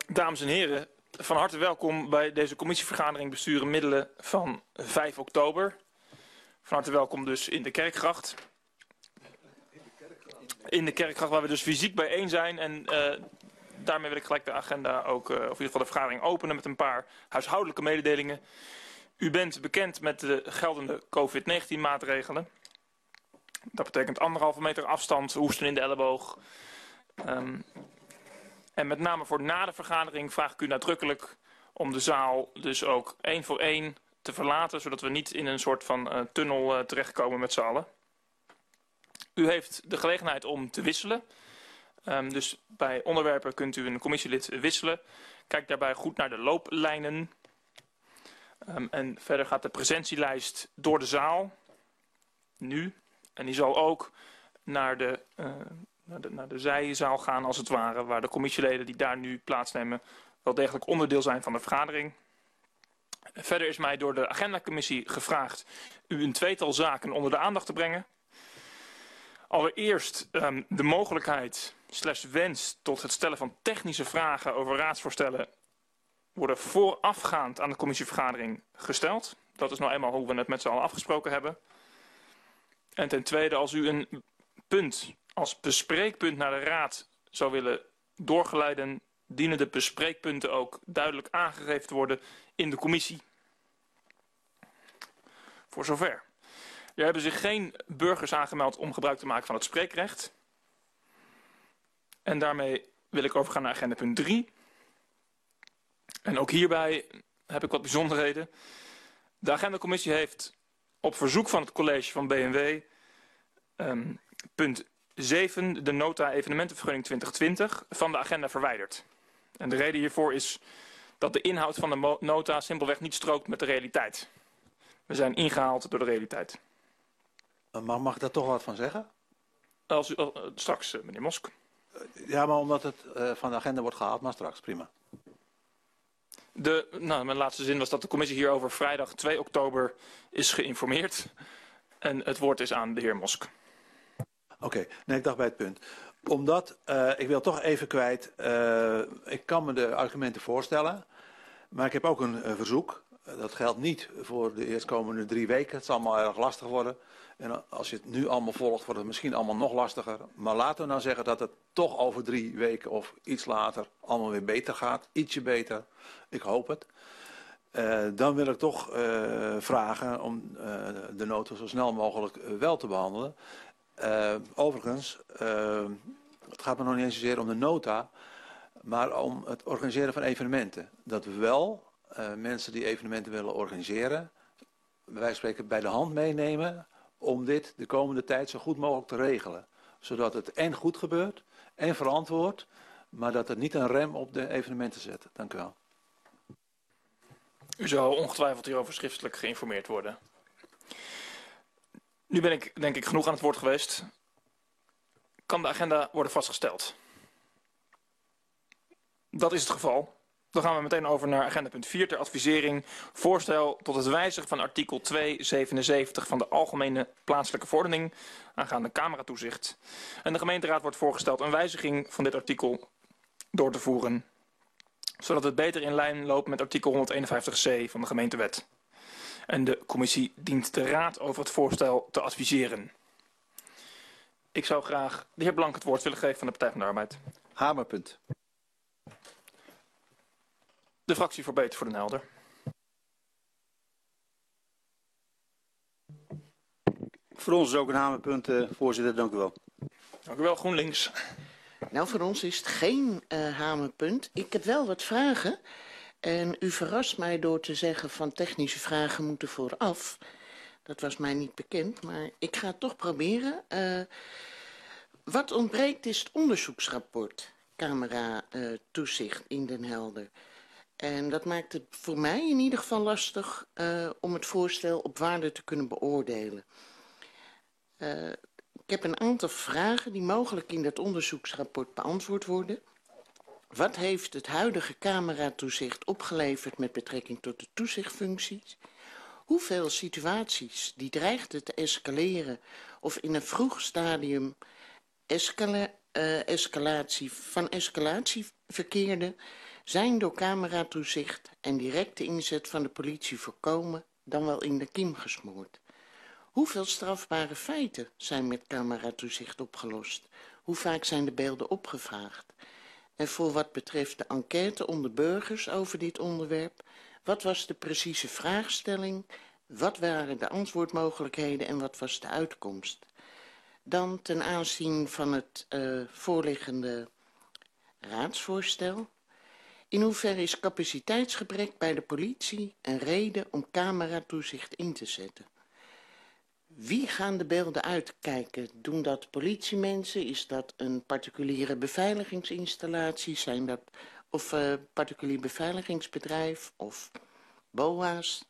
Dames en heren, van harte welkom bij deze commissievergadering Bestuur en Middelen van 5 oktober. Van harte welkom dus in de Kerkgracht. In de Kerkgracht waar we dus fysiek bijeen zijn en daarmee wil ik gelijk de agenda ook, of in ieder geval de vergadering openen met een paar huishoudelijke mededelingen. U bent bekend met de geldende COVID-19 maatregelen. Dat betekent 1,5 meter afstand, hoesten in de elleboog. En met name voor na de vergadering vraag ik u nadrukkelijk om de zaal dus ook 1 voor 1 te verlaten, zodat we niet in een soort van tunnel terechtkomen met z'n allen. U heeft de gelegenheid om te wisselen. Dus bij onderwerpen kunt u een commissielid wisselen. Kijk daarbij goed naar de looplijnen. En verder gaat de presentielijst door de zaal. Nu. En die zal ook naar de zijzaal gaan als het ware. Waar de commissieleden die daar nu plaatsnemen wel degelijk onderdeel zijn van de vergadering. Verder is mij door de agendacommissie gevraagd u een tweetal zaken onder de aandacht te brengen. Allereerst de mogelijkheid / wens tot het stellen van technische vragen over raadsvoorstellen worden voorafgaand aan de commissievergadering gesteld. Dat is nou eenmaal hoe we het met z'n allen afgesproken hebben. En ten tweede, als u een punt als bespreekpunt naar de raad zou willen doorgeleiden, dienen de bespreekpunten ook duidelijk aangegeven te worden in de commissie. Voor zover. Er hebben zich geen burgers aangemeld om gebruik te maken van het spreekrecht. En daarmee wil ik overgaan naar agenda punt 3. En ook hierbij heb ik wat bijzonderheden. De agendacommissie heeft op verzoek van het college van B&W punt 7, de nota evenementenvergunning 2020, van de agenda verwijderd. En de reden hiervoor is dat de inhoud van de nota simpelweg niet strookt met de realiteit. We zijn ingehaald door de realiteit. Mag ik daar toch wat van zeggen? Als u, straks, meneer Mosk. Ja, maar omdat het van de agenda wordt gehaald, maar straks, prima. Mijn laatste zin was dat de commissie hierover vrijdag 2 oktober is geïnformeerd. En het woord is aan de heer Mosk. Oké, nee, ik dacht bij het punt. Omdat, ik wil toch even kwijt, ik kan me de argumenten voorstellen, maar ik heb ook een verzoek. Dat geldt niet voor de eerstkomende 3 weken. Het zal allemaal erg lastig worden. En als je het nu allemaal volgt, wordt het misschien allemaal nog lastiger. Maar laten we nou zeggen dat het toch over 3 weken of iets later allemaal weer beter gaat. Ietsje beter. Ik hoop het. Dan wil ik toch vragen om de nota zo snel mogelijk wel te behandelen. Overigens, het gaat me nog niet eens zozeer om de nota, maar om het organiseren van evenementen. Dat we wel mensen die evenementen willen organiseren, bij wijze van spreken bij de hand meenemen om dit de komende tijd zo goed mogelijk te regelen. Zodat het en goed gebeurt en verantwoord, maar dat het niet een rem op de evenementen zet. Dank u wel. U zal ongetwijfeld hierover schriftelijk geïnformeerd worden. Nu ben ik denk ik genoeg aan het woord geweest. Kan de agenda worden vastgesteld? Dat is het geval. Dan gaan we meteen over naar agenda punt 4 ter advisering. Voorstel tot het wijzigen van artikel 277 van de Algemene Plaatselijke Verordening aangaande cameratoezicht. En de gemeenteraad wordt voorgesteld een wijziging van dit artikel door te voeren, zodat het beter in lijn loopt met artikel 151c van de gemeentewet. En de commissie dient de raad over het voorstel te adviseren. Ik zou graag de heer Blank het woord willen geven van de Partij van de Arbeid. Hamerpunt. De fractie voor Beter voor den Helder. Voor ons is ook een hamerpunt, voorzitter. Dank u wel. Dank u wel, GroenLinks. Nou, voor ons is het geen hamerpunt. Ik heb wel wat vragen. En u verrast mij door te zeggen van technische vragen moeten vooraf. Dat was mij niet bekend, maar ik ga het toch proberen. Wat ontbreekt is het onderzoeksrapport camera toezicht in Den Helder. En dat maakt het voor mij in ieder geval lastig om het voorstel op waarde te kunnen beoordelen. Ik heb een aantal vragen die mogelijk in dat onderzoeksrapport beantwoord worden. Wat heeft het huidige cameratoezicht opgeleverd met betrekking tot de toezichtfuncties? Hoeveel situaties die dreigden te escaleren of in een vroeg stadium escalatie verkeerden, zijn door cameratoezicht en directe inzet van de politie voorkomen dan wel in de kiem gesmoord. Hoeveel strafbare feiten zijn met cameratoezicht opgelost? Hoe vaak zijn de beelden opgevraagd? En voor wat betreft de enquête onder burgers over dit onderwerp, wat was de precieze vraagstelling? Wat waren de antwoordmogelijkheden en wat was de uitkomst? Dan ten aanzien van het voorliggende raadsvoorstel. In hoeverre is capaciteitsgebrek bij de politie een reden om cameratoezicht in te zetten? Wie gaan de beelden uitkijken? Doen dat politiemensen? Is dat een particuliere beveiligingsinstallatie? Zijn dat of particulier beveiligingsbedrijf of BOA's?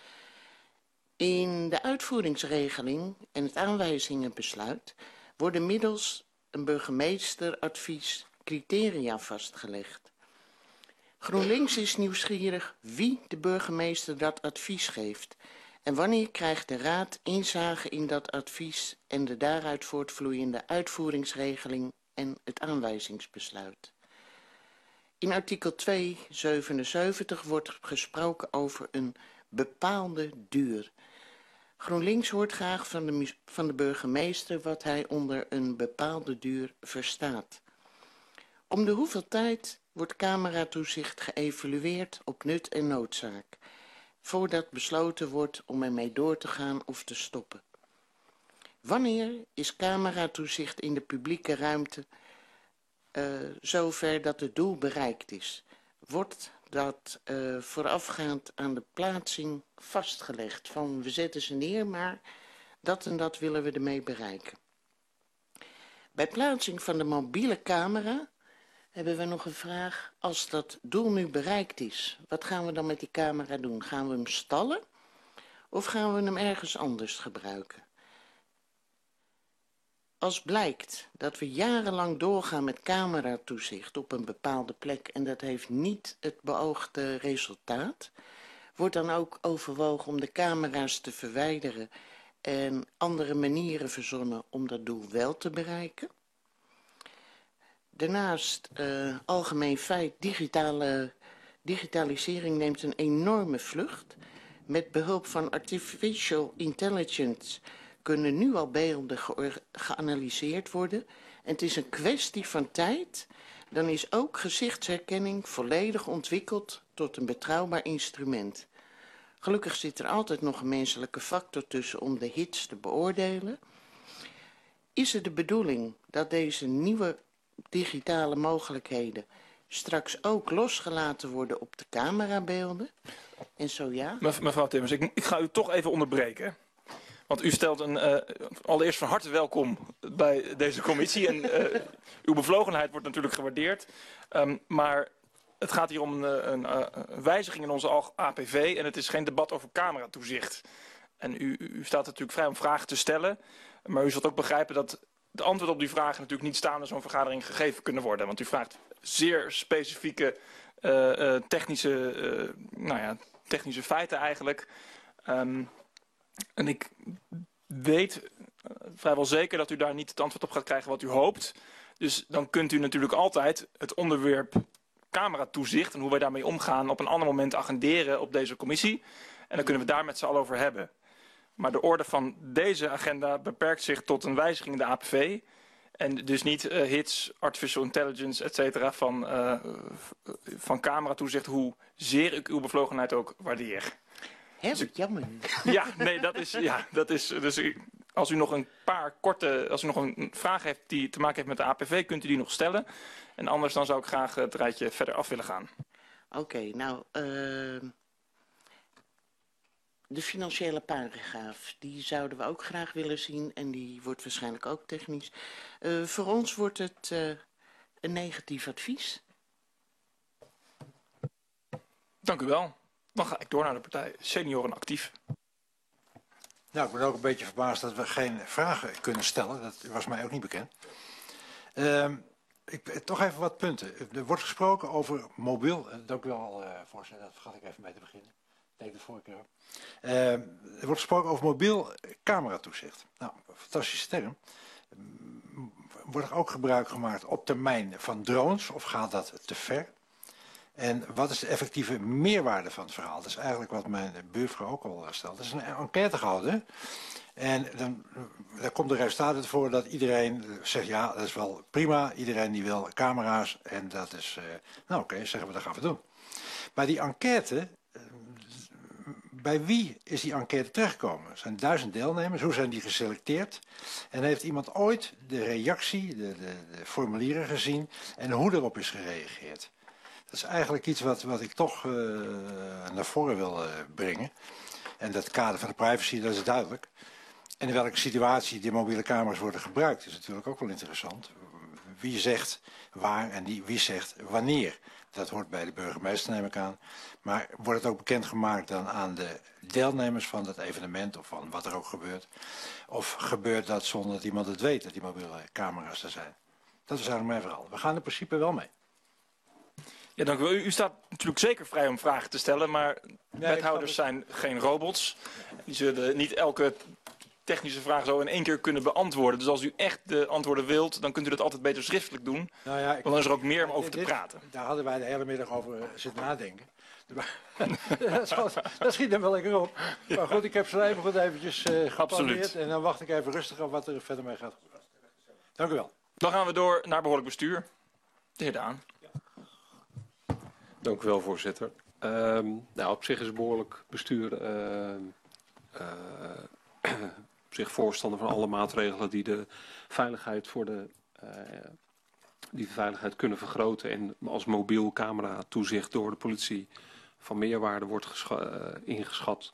In de uitvoeringsregeling en het aanwijzingenbesluit worden middels een burgemeesteradvies criteria vastgelegd. GroenLinks is nieuwsgierig wie de burgemeester dat advies geeft. En wanneer krijgt de Raad inzage in dat advies en de daaruit voortvloeiende uitvoeringsregeling en het aanwijzingsbesluit? In artikel 277 wordt gesproken over een bepaalde duur. GroenLinks hoort graag van de burgemeester wat hij onder een bepaalde duur verstaat. Om de hoeveel tijd wordt cameratoezicht geëvalueerd op nut en noodzaak, voordat besloten wordt om ermee door te gaan of te stoppen? Wanneer is cameratoezicht in de publieke ruimte zover dat het doel bereikt is? Wordt dat voorafgaand aan de plaatsing vastgelegd van we zetten ze neer, maar dat en dat willen we ermee bereiken? Bij plaatsing van de mobiele camera hebben we nog een vraag. Als dat doel nu bereikt is, wat gaan we dan met die camera doen? Gaan we hem stallen of gaan we hem ergens anders gebruiken? Als blijkt dat we jarenlang doorgaan met cameratoezicht op een bepaalde plek en dat heeft niet het beoogde resultaat, wordt dan ook overwogen om de camera's te verwijderen en andere manieren verzonnen om dat doel wel te bereiken? Daarnaast, algemeen feit, digitalisering neemt een enorme vlucht. Met behulp van artificial intelligence kunnen nu al beelden geanalyseerd worden. En het is een kwestie van tijd. Dan is ook gezichtsherkenning volledig ontwikkeld tot een betrouwbaar instrument. Gelukkig zit er altijd nog een menselijke factor tussen om de hits te beoordelen. Is het de bedoeling dat deze nieuwe digitale mogelijkheden straks ook losgelaten worden op de camerabeelden? En zo ja? Mevrouw Timmers, ik ga u toch even onderbreken. Want u stelt allereerst van harte welkom bij deze commissie. En uw bevlogenheid wordt natuurlijk gewaardeerd. Maar het gaat hier om een wijziging in onze APV. En het is geen debat over cameratoezicht. En u staat natuurlijk vrij om vragen te stellen. Maar u zult ook begrijpen dat de antwoord op die vragen natuurlijk niet staande zo'n vergadering gegeven kunnen worden. Want u vraagt zeer specifieke technische feiten eigenlijk. En ik weet vrijwel zeker dat u daar niet het antwoord op gaat krijgen wat u hoopt. Dus dan kunt u natuurlijk altijd het onderwerp cameratoezicht en hoe wij daarmee omgaan op een ander moment agenderen op deze commissie. En dan kunnen we daar met z'n allen over hebben. Maar de orde van deze agenda beperkt zich tot een wijziging in de APV. En dus niet hits, artificial intelligence, et cetera, van cameratoezicht, hoe zeer ik uw bevlogenheid ook waardeer. Hè, wat jammer. Ja, nee, dat is dus als u nog een vraag heeft die te maken heeft met de APV, kunt u die nog stellen. En anders dan zou ik graag het rijtje verder af willen gaan. Oké, nou, de financiële paragraaf, die zouden we ook graag willen zien en die wordt waarschijnlijk ook technisch. Voor ons wordt het een negatief advies. Dank u wel. Dan ga ik door naar de partij Senioren Actief. Nou, ik ben ook een beetje verbaasd dat we geen vragen kunnen stellen. Dat was mij ook niet bekend. Toch even wat punten. Er wordt gesproken over mobiel. Dank u wel, voorzitter. Dat vergat ik even mee te beginnen. Dat deed ik de vorige keer ook. Er wordt gesproken over mobiel cameratoezicht. Nou, fantastische term. Wordt er ook gebruik gemaakt op termijn van drones of gaat dat te ver? En wat is de effectieve meerwaarde van het verhaal? Dat is eigenlijk wat mijn buurvrouw ook al stelt. Er is een enquête gehouden. En dan komt de resultaat uit voor dat iedereen zegt, ja, dat is wel prima. Iedereen die wil camera's. En dat is, nou oké, zeggen we, dat gaan we doen. Maar die enquête, bij wie is die enquête terechtgekomen? Er zijn 1000 deelnemers. Hoe zijn die geselecteerd? En heeft iemand ooit de reactie, de formulieren gezien en hoe erop is gereageerd? Dat is eigenlijk iets wat ik toch naar voren wil brengen. En dat kader van de privacy, dat is duidelijk. En in welke situatie die mobiele camera's worden gebruikt, is natuurlijk ook wel interessant. Wie zegt waar en wie zegt wanneer. Dat hoort bij de burgemeester, neem ik aan. Maar wordt het ook bekendgemaakt dan aan de deelnemers van dat evenement of van wat er ook gebeurt? Of gebeurt dat zonder dat iemand het weet, dat die mobiele camera's er zijn? Dat is eigenlijk mijn verhaal. We gaan in principe wel mee. Ja, dank u wel. U staat natuurlijk zeker vrij om vragen te stellen, maar wethouders zijn geen robots. Die zullen niet elke technische vraag zo in één keer kunnen beantwoorden. Dus als u echt de antwoorden wilt, dan kunt u dat altijd beter schriftelijk doen. Nou ja, want dan is er ook meer om over te praten. Daar hadden wij de hele middag over zitten nadenken. Dat schiet hem wel lekker op. Ja. Maar goed, ik heb zo even goed eventjes geplaneerd. En dan wacht ik even rustig op wat er verder mee gaat gebeuren. Dank u wel. Dan gaan we door naar behoorlijk bestuur. De heer Daan. Dank u wel, voorzitter. Nou, op zich is behoorlijk bestuur op zich voorstander van alle maatregelen die de veiligheid die de veiligheid kunnen vergroten en als mobiel camera toezicht door de politie van meerwaarde wordt ingeschat,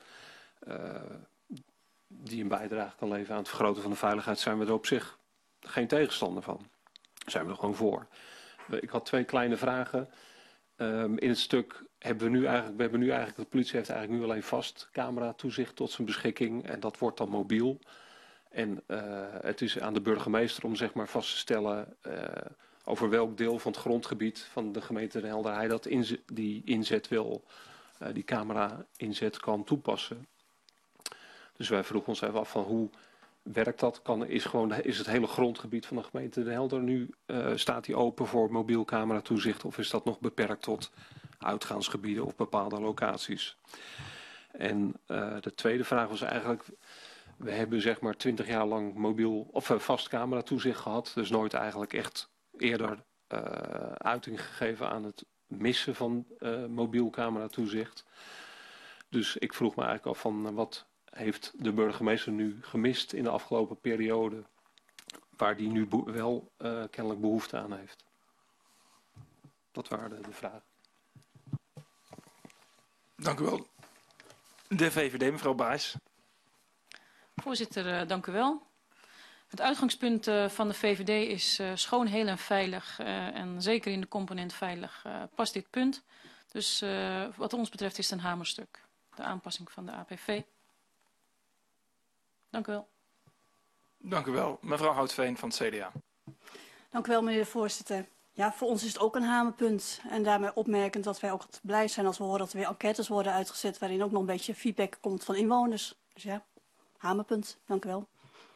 die een bijdrage kan leveren aan het vergroten van de veiligheid, zijn we er op zich geen tegenstander van. Daar zijn we er gewoon voor. Ik had 2 kleine vragen. In het stuk hebben we nu eigenlijk, de politie heeft eigenlijk nu alleen vast camera toezicht tot zijn beschikking en dat wordt dan mobiel. En het is aan de burgemeester om zeg maar vast te stellen over welk deel van het grondgebied van de gemeente Den Helder hij dat die inzet wil, die camera inzet kan toepassen. Dus wij vroegen ons even af van hoe werkt dat? Is het hele grondgebied van de gemeente Den Helder nu, staat die open voor mobiel camera toezicht of is dat nog beperkt tot uitgaansgebieden of bepaalde locaties? En de tweede vraag was eigenlijk, we hebben zeg maar 20 jaar lang mobiel of vast camera toezicht gehad, dus nooit eigenlijk echt eerder uiting gegeven aan het missen van mobiel camera toezicht. Dus ik vroeg me eigenlijk af van wat heeft de burgemeester nu gemist in de afgelopen periode, waar die nu wel kennelijk behoefte aan heeft. Dat waren de vragen. Dank u wel. De VVD, mevrouw Baes. Voorzitter, dank u wel. Het uitgangspunt van de VVD is schoon, heel en veilig. En zeker in de component veilig past dit punt. Dus wat ons betreft is het een hamerstuk. De aanpassing van de APV. Dank u wel. Dank u wel. Mevrouw Houtveen van het CDA. Dank u wel, meneer de voorzitter. Ja, voor ons is het ook een hamerpunt. En daarmee opmerkend dat wij ook blij zijn als we horen dat er weer enquêtes worden uitgezet waarin ook nog een beetje feedback komt van inwoners. Dus ja, hamerpunt. Dank u wel.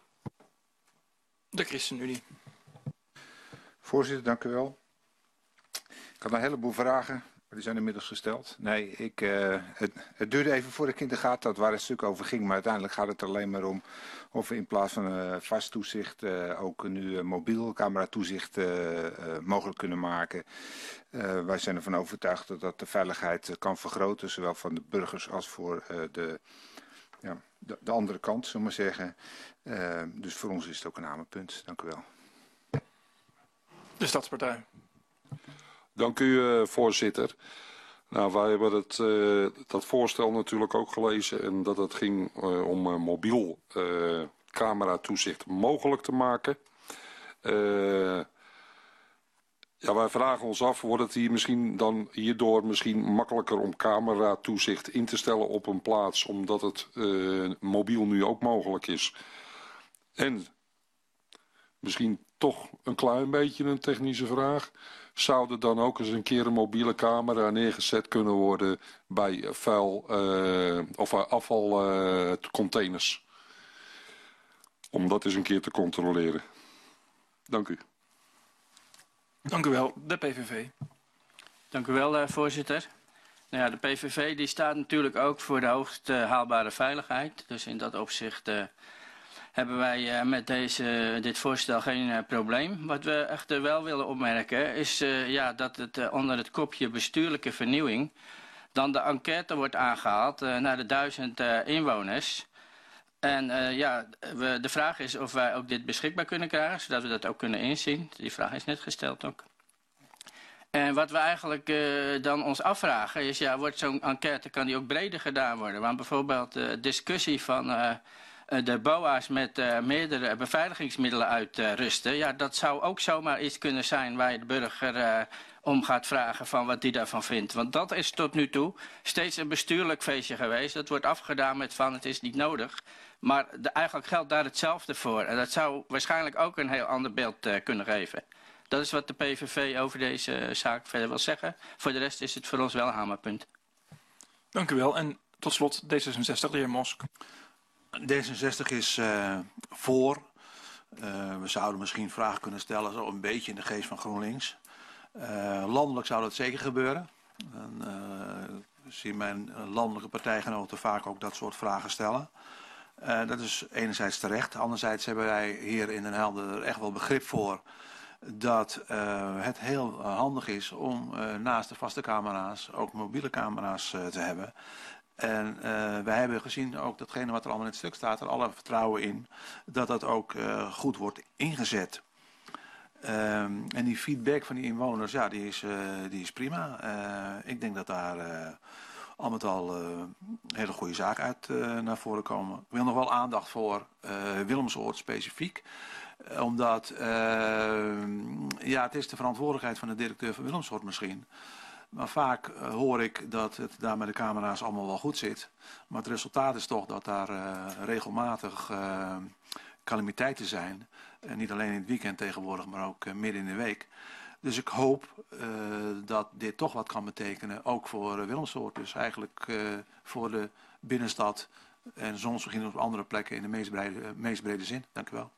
De ChristenUnie. Voorzitter, dank u wel. Ik had een heleboel vragen, maar die zijn inmiddels gesteld. Nee, het duurde even voordat ik in de gaten had waar het stuk over ging. Maar uiteindelijk gaat het er alleen maar om of we in plaats van vast toezicht ook nu mobiel camera toezicht mogelijk kunnen maken. Wij zijn ervan overtuigd dat dat de veiligheid kan vergroten, zowel van de burgers als voor de andere kant, zullen we maar zeggen. Dus voor ons is het ook een hamerpunt. Dank u wel. De Stadspartij. Dank u, voorzitter. Nou, wij hebben dat voorstel natuurlijk ook gelezen en dat het ging om mobiel camera toezicht mogelijk te maken. Ja, wij vragen ons af, wordt het hierdoor misschien makkelijker om camera toezicht in te stellen op een plaats, omdat het mobiel nu ook mogelijk is. En misschien toch een klein beetje een technische vraag. Zou er dan ook eens een keer een mobiele camera neergezet kunnen worden bij afvalcontainers? Om dat eens een keer te controleren. Dank u. Dank u wel. De PVV. Dank u wel, voorzitter. Nou ja, de PVV die staat natuurlijk ook voor de hoogst haalbare veiligheid. Dus in dat opzicht hebben wij met dit voorstel geen probleem. Wat we echter wel willen opmerken is dat het onder het kopje bestuurlijke vernieuwing dan de enquête wordt aangehaald naar de 1000 inwoners. En de vraag is of wij ook dit beschikbaar kunnen krijgen, zodat we dat ook kunnen inzien. Die vraag is net gesteld ook. En wat we eigenlijk dan ons afvragen is, wordt zo'n enquête, kan die ook breder gedaan worden? Want bijvoorbeeld de discussie van de BOA's met meerdere beveiligingsmiddelen uitrusten, dat zou ook zomaar iets kunnen zijn waar je de burger om gaat vragen van wat die daarvan vindt. Want dat is tot nu toe steeds een bestuurlijk feestje geweest. Dat wordt afgedaan met van het is niet nodig. Maar eigenlijk geldt daar hetzelfde voor. En dat zou waarschijnlijk ook een heel ander beeld kunnen geven. Dat is wat de PVV over deze zaak verder wil zeggen. Voor de rest is het voor ons wel een hamerpunt. Dank u wel. En tot slot D66, de heer Mosk. D66 is voor. We zouden misschien vragen kunnen stellen, zo een beetje in de geest van GroenLinks. Landelijk zou dat zeker gebeuren. Zie mijn landelijke partijgenoten vaak ook dat soort vragen stellen. Dat is enerzijds terecht. Anderzijds hebben wij hier in Den Helder er echt wel begrip voor dat het heel handig is om naast de vaste camera's ook mobiele camera's te hebben. En wij hebben gezien ook datgene wat er allemaal in het stuk staat, er alle vertrouwen in dat dat ook goed wordt ingezet. En die feedback van die inwoners, die is prima. Ik denk dat daar al met al hele goede zaken uit naar voren komen. Ik wil nog wel aandacht voor Willemsoord specifiek. Omdat het is de verantwoordelijkheid van de directeur van Willemsoord misschien. Maar vaak hoor ik dat het daar met de camera's allemaal wel goed zit. Maar het resultaat is toch dat daar regelmatig calamiteiten zijn. Niet alleen in het weekend tegenwoordig, maar ook midden in de week. Dus ik hoop dat dit toch wat kan betekenen, ook voor Willemsoord. Dus eigenlijk voor de binnenstad en soms misschien op andere plekken in de meest brede zin. Dank u wel.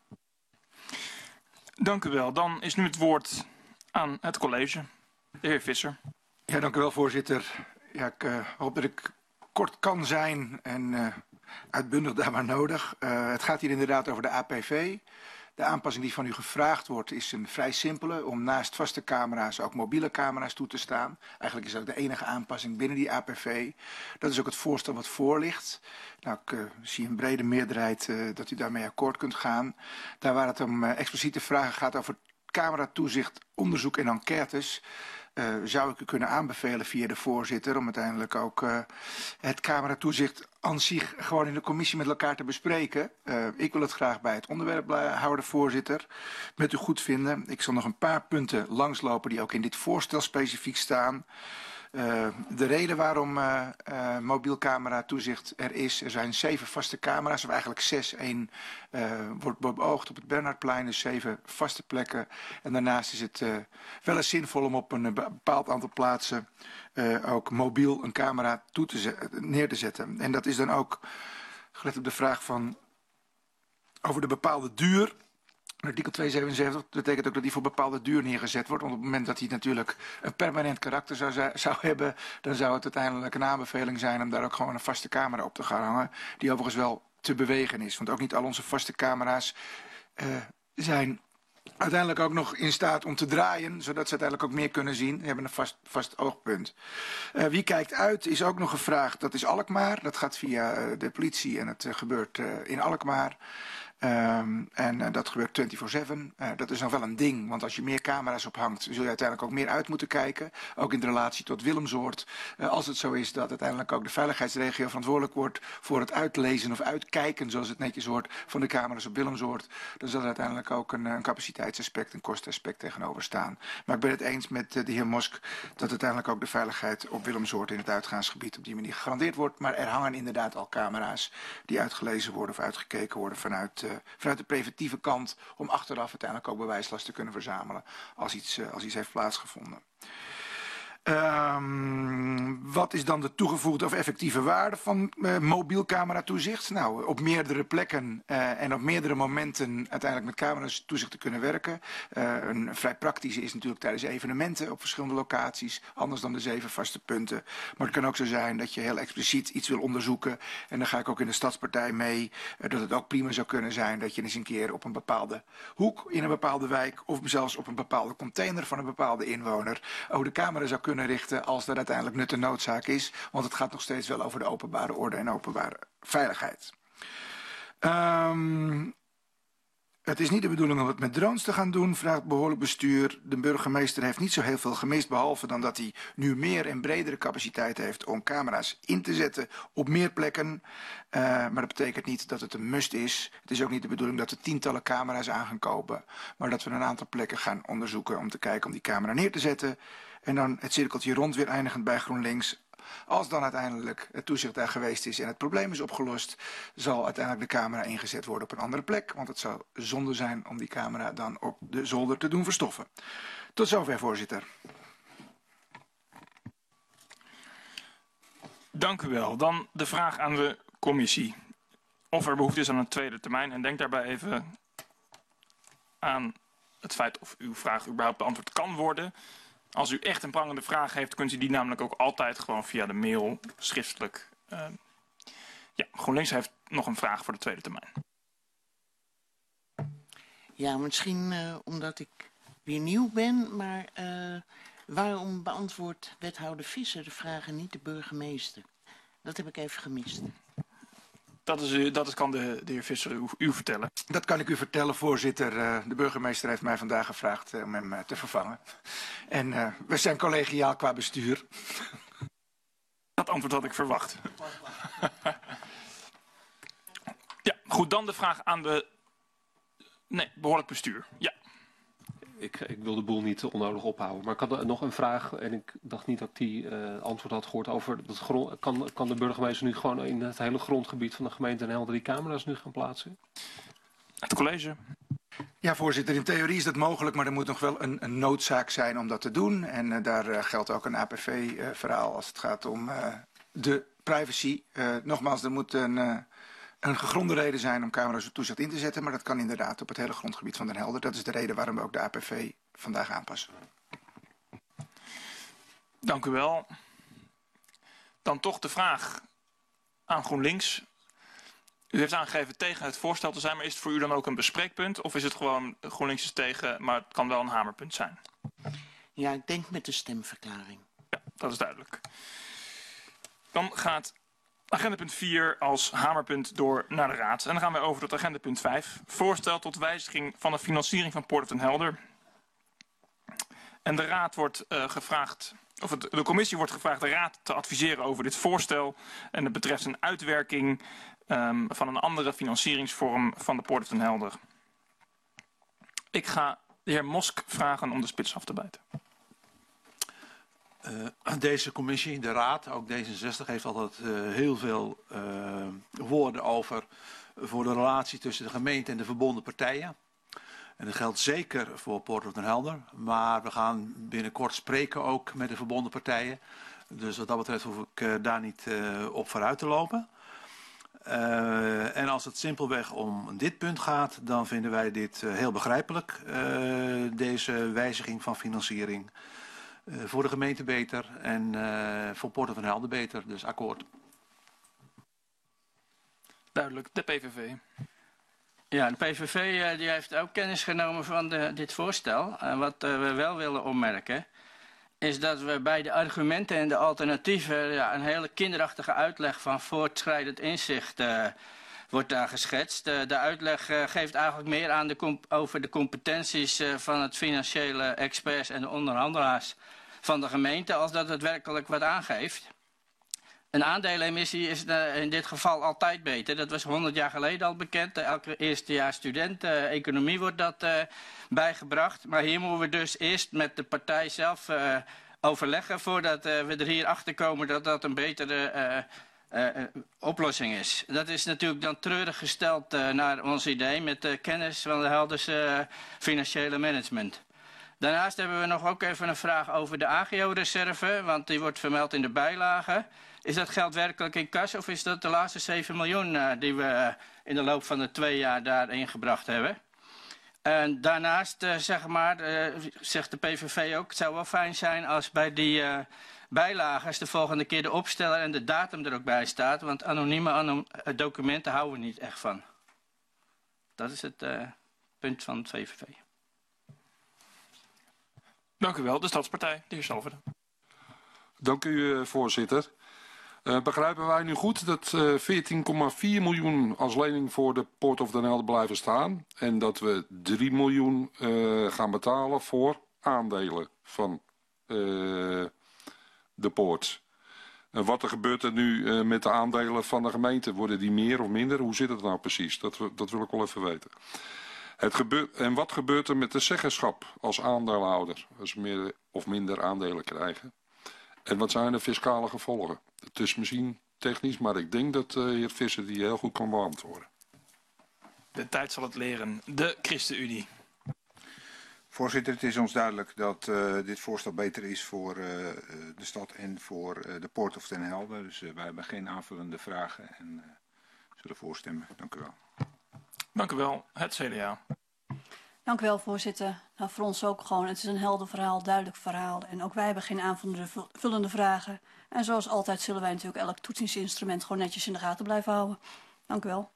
Dank u wel. Dan is nu het woord aan het college. De heer Visser. Ja, dank u wel, voorzitter. Ja, ik hoop dat ik kort kan zijn en uitbundig daar waar nodig. Het gaat hier inderdaad over de APV. De aanpassing die van u gevraagd wordt is een vrij simpele, om naast vaste camera's ook mobiele camera's toe te staan. Eigenlijk is dat de enige aanpassing binnen die APV. Dat is ook het voorstel wat voor ligt. Nou, ik zie een brede meerderheid dat u daarmee akkoord kunt gaan. Daar waar het om expliciete vragen gaat over cameratoezicht, onderzoek en enquêtes, zou ik u kunnen aanbevelen via de voorzitter om uiteindelijk ook het cameratoezicht aan zich gewoon in de commissie met elkaar te bespreken. Ik wil het graag bij het onderwerp houden, voorzitter. Met u goed vinden. Ik zal nog een paar punten langslopen die ook in dit voorstel specifiek staan. De reden waarom mobiel camera toezicht er is, er zijn 7 vaste camera's, of eigenlijk 6. 1 wordt beoogd op het Bernhardplein, dus 7 vaste plekken. En daarnaast is het wel eens zinvol om op een bepaald aantal plaatsen ook mobiel een camera neer te zetten. En dat is dan ook, gelet op de vraag van over de bepaalde duur. Artikel 277 betekent ook dat die voor bepaalde duur neergezet wordt. Want op het moment dat hij natuurlijk een permanent karakter zou hebben, dan zou het uiteindelijk een aanbeveling zijn om daar ook gewoon een vaste camera op te gaan hangen. Die overigens wel te bewegen is. Want ook niet al onze vaste camera's zijn uiteindelijk ook nog in staat om te draaien, zodat ze uiteindelijk ook meer kunnen zien. We hebben een vast oogpunt. Wie kijkt uit is ook nog gevraagd. Dat is Alkmaar. Dat gaat via de politie en het gebeurt in Alkmaar. En dat gebeurt 24/7. Dat is nog wel een ding, want als je meer camera's ophangt, zul je uiteindelijk ook meer uit moeten kijken. Ook in de relatie tot Willemsoord. Als het zo is dat uiteindelijk ook de veiligheidsregio verantwoordelijk wordt voor het uitlezen of uitkijken, zoals het netjes hoort, van de camera's op Willemsoord, dan zal er uiteindelijk ook een capaciteitsaspect, een kostenaspect tegenover staan. Maar ik ben het eens met de heer Mosk dat uiteindelijk ook de veiligheid op Willemsoord in het uitgaansgebied op die manier gegarandeerd wordt. Maar er hangen inderdaad al camera's die uitgelezen worden of uitgekeken worden vanuit de preventieve kant, om achteraf uiteindelijk ook bewijslast te kunnen verzamelen als iets heeft plaatsgevonden. Wat is dan de toegevoegde of effectieve waarde van mobiel cameratoezicht? Nou, op meerdere plekken en op meerdere momenten uiteindelijk met cameratoezicht te kunnen werken. Een vrij praktische is natuurlijk tijdens evenementen op verschillende locaties, anders dan de 7 vaste punten. Maar het kan ook zo zijn dat je heel expliciet iets wil onderzoeken. En dan ga ik ook in de stadspartij mee, dat het ook prima zou kunnen zijn dat je eens een keer op een bepaalde hoek in een bepaalde wijk of zelfs op een bepaalde container van een bepaalde inwoner ook de camera zou kunnen richten als er uiteindelijk nut en noodzaak is. Want het gaat nog steeds wel over de openbare orde en openbare veiligheid. Het is niet de bedoeling om het met drones te gaan doen, vraagt behoorlijk bestuur. De burgemeester heeft niet zo heel veel gemist, behalve dan dat hij nu meer en bredere capaciteit heeft om camera's in te zetten op meer plekken. Maar dat betekent niet dat het een must is. Het is ook niet de bedoeling dat we tientallen camera's aan gaan kopen, maar dat we een aantal plekken gaan onderzoeken om te kijken om die camera neer te zetten. En dan het cirkeltje rond weer eindigend bij GroenLinks. Als dan uiteindelijk het toezicht daar geweest is en het probleem is opgelost, zal uiteindelijk de camera ingezet worden op een andere plek. Want het zou zonde zijn om die camera dan op de zolder te doen verstoffen. Tot zover, voorzitter. Dank u wel. Dan de vraag aan de commissie. Of er behoefte is aan een tweede termijn. En denk daarbij even aan het feit of uw vraag überhaupt beantwoord kan worden. Als u echt een prangende vraag heeft, kunt u die namelijk ook altijd gewoon via de mail schriftelijk. Ja, GroenLinks heeft nog een vraag voor de tweede termijn. Ja, misschien omdat ik weer nieuw ben, maar waarom beantwoordt wethouder Visser de vragen niet de burgemeester? Dat heb ik even gemist. Dat kan de heer Visser u vertellen. Dat kan ik u vertellen, voorzitter. De burgemeester heeft mij vandaag gevraagd om hem te vervangen. En we zijn collegiaal qua bestuur. Dat antwoord had ik verwacht. Ja, goed. Dan de vraag aan de... Nee, behoorlijk bestuur. Ja. Ik wil de boel niet onnodig ophouden. Maar ik had nog een vraag en ik dacht niet dat ik die antwoord had gehoord over... Kan de burgemeester nu gewoon in het hele grondgebied van de gemeente Den Helder die camera's nu gaan plaatsen? Het college. Ja, voorzitter. In theorie is dat mogelijk, maar er moet nog wel een noodzaak zijn om dat te doen. En daar geldt ook een APV-verhaal als het gaat om de privacy. Nogmaals, er moet een gegronde reden zijn om camera's toezicht in te zetten, maar dat kan inderdaad op het hele grondgebied van Den Helder. Dat is de reden waarom we ook de APV vandaag aanpassen. Dank u wel. Dan toch de vraag aan GroenLinks. U heeft aangegeven tegen het voorstel te zijn, maar is het voor u dan ook een bespreekpunt? Of is het gewoon GroenLinks is tegen, maar het kan wel een hamerpunt zijn? Ja, ik denk met de stemverklaring. Ja, dat is duidelijk. Dan gaat agendapunt 4 als hamerpunt door naar de Raad. En dan gaan we over tot agendapunt 5. Voorstel tot wijziging van de financiering van Port of Den Helder. En de Raad wordt gevraagd, of de commissie wordt gevraagd de Raad te adviseren over dit voorstel. En het betreft een uitwerking van een andere financieringsvorm van de Port of Den Helder. Ik ga de heer Mosk vragen om de spits af te bijten. Deze commissie, de Raad, ook D66, heeft altijd heel veel woorden over voor de relatie tussen de gemeente en de verbonden partijen. En dat geldt zeker voor Port of Den Helder, maar we gaan binnenkort spreken ook met de verbonden partijen. Dus wat dat betreft hoef ik daar niet op vooruit te lopen. En als het simpelweg om dit punt gaat, dan vinden wij dit heel begrijpelijk, deze wijziging van financiering. Voor de gemeente beter en voor Port of Den Helder beter, dus akkoord. Duidelijk, de PVV. Ja, de PVV die heeft ook kennis genomen van dit voorstel. En wat we wel willen opmerken, is dat we bij de argumenten en de alternatieven een hele kinderachtige uitleg van voortschrijdend inzicht wordt daar geschetst. De uitleg geeft eigenlijk meer aan over de competenties van het financiële experts en de onderhandelaars van de gemeente, als dat het werkelijk wat aangeeft. Een aandelenemissie is in dit geval altijd beter. Dat was 100 jaar geleden al bekend. Elke eerstejaars student, economie wordt dat bijgebracht. Maar hier moeten we dus eerst met de partij zelf overleggen voordat we er hier achter komen dat dat een betere oplossing is. Dat is natuurlijk dan treurig gesteld naar ons idee met de kennis van de Helderse financiële management. Daarnaast hebben we nog ook even een vraag over de AGO-reserve, want die wordt vermeld in de bijlage. Is dat geld werkelijk in kas of is dat de laatste 7 miljoen die we in de loop van de 2 jaar daarin gebracht hebben? En daarnaast zegt de PVV ook, het zou wel fijn zijn als bij die bijlages de volgende keer de opsteller en de datum er ook bij staat, want anonieme documenten houden we niet echt van. Dat is het punt van het VVV. Dank u wel. De Stadspartij, de heer Salverde. Dank u, voorzitter. Begrijpen wij nu goed dat 14,4 miljoen als lening voor de Poort of Den Helder blijven staan en dat we 3 miljoen gaan betalen voor aandelen van de Poort? En wat er gebeurt er nu met de aandelen van de gemeente? Worden die meer of minder? Hoe zit het nou precies? Dat wil ik wel even weten. En wat gebeurt er met de zeggenschap als aandeelhouder? Als we meer of minder aandelen krijgen. En wat zijn de fiscale gevolgen? Het is misschien technisch, maar ik denk dat de heer Visser die heel goed kan beantwoorden. De tijd zal het leren. De ChristenUnie. Voorzitter, het is ons duidelijk dat dit voorstel beter is voor de stad en voor de Poort of Den Helder. Dus wij hebben geen aanvullende vragen en zullen voorstemmen. Dank u wel. Dank u wel. Het CDA. Dank u wel, voorzitter. Nou, voor ons ook gewoon. Het is een helder verhaal, duidelijk verhaal. En ook wij hebben geen aanvullende vragen. En zoals altijd zullen wij natuurlijk elk toetsingsinstrument gewoon netjes in de gaten blijven houden. Dank u wel.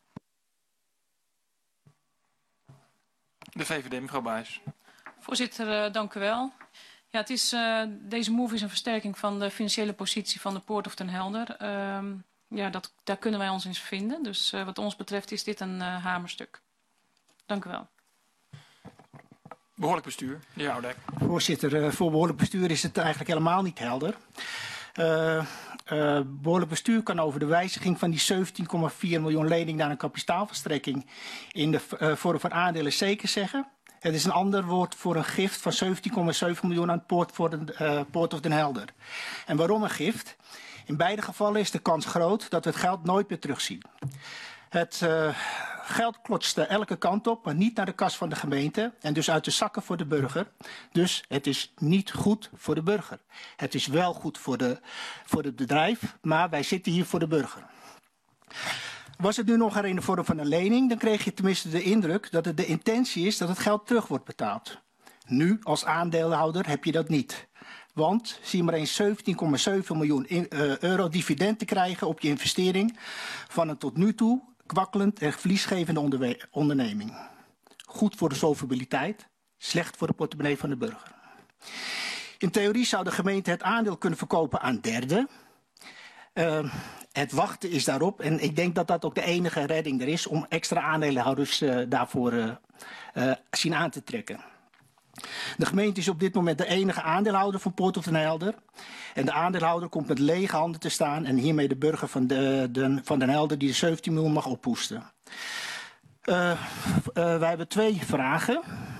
De VVD, mevrouw Buijs. Voorzitter, dank u wel. Ja, deze move is een versterking van de financiële positie van de Poort of Den Helder. Ja, daar kunnen wij ons in vinden. Dus wat ons betreft is dit een hamerstuk. Dank u wel. Behoorlijk bestuur, de heer Oudijk. Voorzitter, voor behoorlijk bestuur is het eigenlijk helemaal niet helder. Behoorlijk bestuur kan over de wijziging van die 17,4 miljoen lening naar een kapitaalverstrekking in de vorm van aandelen zeker zeggen. Het is een ander woord voor een gift van 17,7 miljoen aan het Poort of Den Helder. En waarom een gift? In beide gevallen is de kans groot dat we het geld nooit meer terugzien. Het geld klotste elke kant op, maar niet naar de kas van de gemeente en dus uit de zakken voor de burger. Dus het is niet goed voor de burger. Het is wel goed voor het bedrijf, maar wij zitten hier voor de burger. Was het nu nog in de vorm van een lening, dan kreeg je tenminste de indruk dat het de intentie is dat het geld terug wordt betaald. Nu, als aandeelhouder, heb je dat niet. Want zie maar eens 17,7 miljoen euro dividend te krijgen op je investering van een tot nu toe kwakkelend en verliesgevende onderneming. Goed voor de solvabiliteit, slecht voor de portemonnee van de burger. In theorie zou de gemeente het aandeel kunnen verkopen aan derden. Het wachten is daarop en ik denk dat dat ook de enige redding er is om extra aandeelhouders daarvoor zien aan te trekken. De gemeente is op dit moment de enige aandeelhouder van Poort of Den Helder. En de aandeelhouder komt met lege handen te staan en hiermee de burger van Den Helder die de 17 miljoen mag ophoesten. Wij hebben 2 vragen.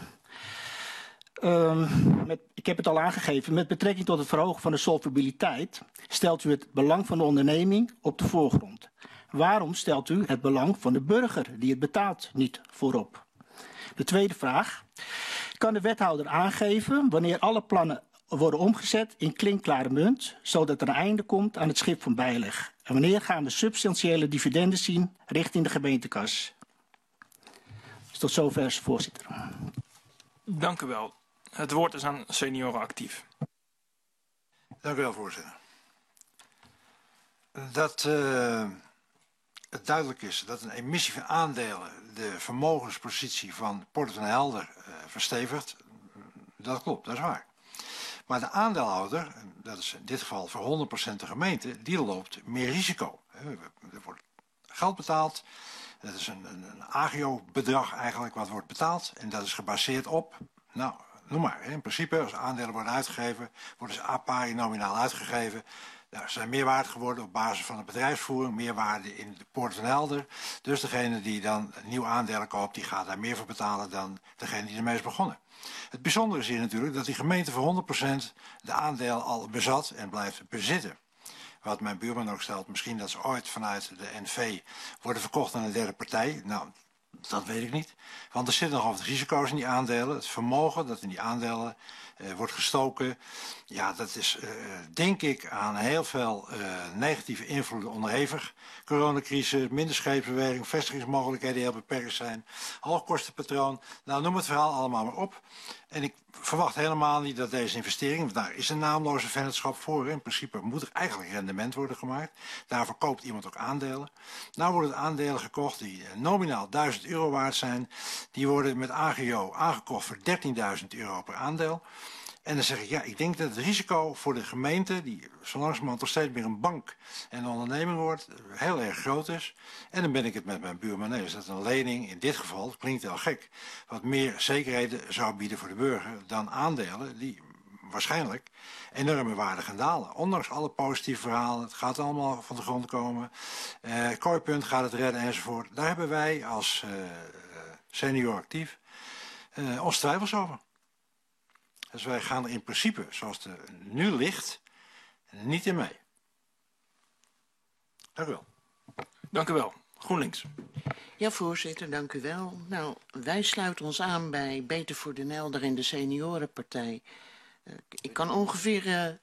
Ik heb het al aangegeven. Met betrekking tot het verhogen van de solvabiliteit stelt u het belang van de onderneming op de voorgrond. Waarom stelt u het belang van de burger die het betaalt niet voorop? De tweede vraag. Kan de wethouder aangeven wanneer alle plannen worden omgezet in klinkklare munt, zodat er een einde komt aan het schip van bijleg? En wanneer gaan we substantiële dividenden zien richting de gemeentekas? Dus tot zover, voorzitter. Dank u wel. Het woord is aan senioren actief. Dank u wel, voorzitter. Dat het duidelijk is dat een emissie van aandelen de vermogenspositie van Poort of Den Helder verstevigt, dat klopt, dat is waar. Maar de aandeelhouder, dat is in dit geval voor 100% de gemeente, die loopt meer risico. Er wordt geld betaald, dat is een agio-bedrag eigenlijk wat wordt betaald en dat is gebaseerd op, nou, noem maar, in principe als aandelen worden uitgegeven, worden ze a pari nominaal uitgegeven. Nou, ze zijn meer waard geworden op basis van de bedrijfsvoering, meerwaarde in de Poort of Den Helder. Dus degene die dan nieuwe aandelen koopt, die gaat daar meer voor betalen dan degene die ermee is begonnen. Het bijzondere is hier natuurlijk dat die gemeente voor 100% de aandeel al bezat en blijft bezitten. Wat mijn buurman ook stelt, misschien dat ze ooit vanuit de NV worden verkocht aan een derde partij. Nou, Dat weet ik niet. Want er zitten nog wat risico's in die aandelen. Het vermogen dat in die aandelen wordt gestoken. Ja, dat is denk ik aan heel veel negatieve invloeden onderhevig. Coronacrisis, minder scheepsbeweging, vestigingsmogelijkheden die heel beperkt zijn. Hoogkostenpatroon. Nou, noem het verhaal allemaal maar op. En ik verwacht helemaal niet dat deze investering, want daar is een naamloze vennootschap voor. In principe moet er eigenlijk rendement worden gemaakt. Daarvoor koopt iemand ook aandelen. Nou worden aandelen gekocht die nominaal €1000 waard zijn. Die worden met AGO aangekocht voor €13.000 per aandeel. En dan zeg ik, ja, ik denk dat het risico voor de gemeente, die zo langzamerhand toch steeds meer een bank en een onderneming wordt, heel erg groot is. En dan ben ik het met mijn buurman eens dat een lening in dit geval, dat klinkt heel gek, wat meer zekerheden zou bieden voor de burger dan aandelen die waarschijnlijk enorme waarde gaan dalen. Ondanks alle positieve verhalen, het gaat allemaal van de grond komen. Kooipunt gaat het redden enzovoort. Daar hebben wij als senior actief ons twijfels over. Dus wij gaan er in principe, zoals het nu ligt, niet in mee. Dank u wel. Dank u wel. GroenLinks. Ja, voorzitter, dank u wel. Nou, wij sluiten ons aan bij Beter voor Den Helder en de Seniorenpartij. Ik kan ongeveer...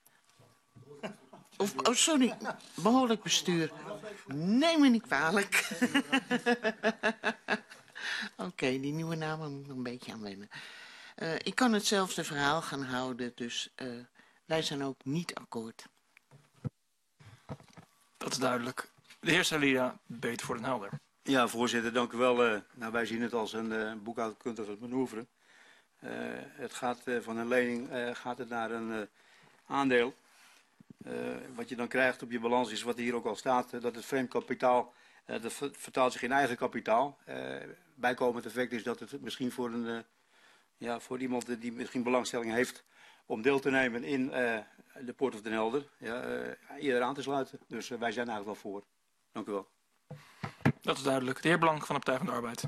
sorry, behoorlijk bestuur. Neem me niet kwalijk. Oké, die nieuwe namen moet ik nog een beetje aan wennen. Ik kan hetzelfde verhaal gaan houden, dus wij zijn ook niet akkoord. Dat is duidelijk. De heer Salida, Beter voor Den Helder. Ja, voorzitter, dank u wel. Nou, wij zien het als een boekhoudkundige manoeuvre. Het gaat van een lening gaat het naar een aandeel. Wat je dan krijgt op je balans is wat hier ook al staat, dat het vreemd kapitaal, dat vertaalt zich in eigen kapitaal. Bijkomend effect is dat het misschien voor een... voor iemand die misschien belangstelling heeft om deel te nemen in de Port of Den Helder, eerder aan te sluiten. Dus wij zijn eigenlijk wel voor. Dank u wel. Dat is duidelijk. De heer Blank van de Partij van de Arbeid.